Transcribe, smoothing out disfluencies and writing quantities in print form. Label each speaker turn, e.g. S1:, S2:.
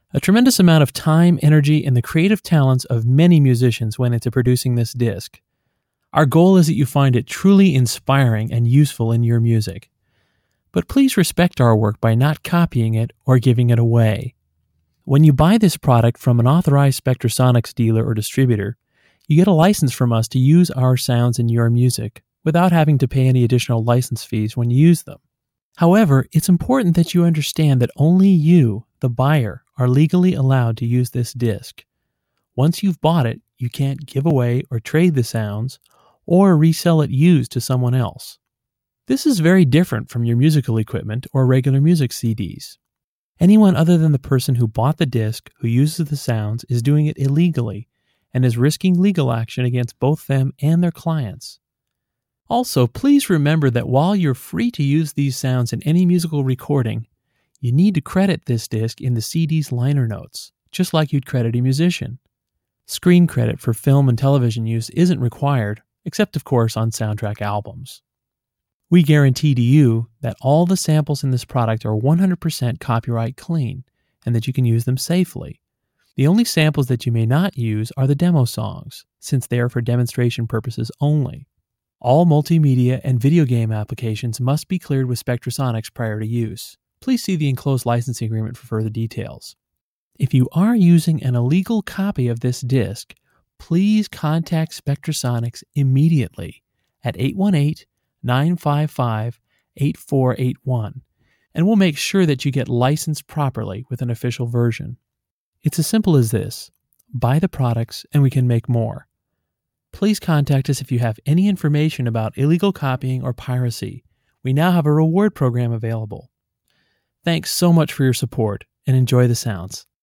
S1: A tremendous amount of time, energy, and the creative talents of many musicians went into producing this disc. Our goal is that you find it truly inspiring and useful in your music. But please respect our work by not copying it or giving it away. When you buy this product from an authorized Spectrasonics dealer or distributor, you get a license from us to use our sounds in your music without having to pay any additional license fees when you use them. However, it's important that you understand that only you, the buyer, are legally allowed to use this disc. Once you've bought it, you can't give away or trade the sounds or resell it used to someone else. This is very different from your musical equipment or regular music CDs. Anyone other than the person who bought the disc who uses the sounds is doing it illegally and is risking legal action against both them and their clients. Also, please remember that while you're free to use these sounds in any musical recording, you need to credit this disc in the CD's liner notes, just like you'd credit a musician. Screen credit for film and television use isn't required, except of course on soundtrack albums. We guarantee to you that all the samples in this product are 100% copyright clean and that you can use them safely. The only samples that you may not use are the demo songs, since they are for demonstration purposes only. All multimedia and video game applications must be cleared with Spectrasonics prior to use. Please see the enclosed licensing agreement for further details. If you are using an illegal copy of this disc, please contact Spectrasonics immediately at 818-955-8481, and we'll make sure that you get licensed properly with an official version. It's as simple as this. Buy the products and we can make more. Please contact us if you have any information about illegal copying or piracy. We now have a reward program available. Thanks so much for your support and enjoy the sounds.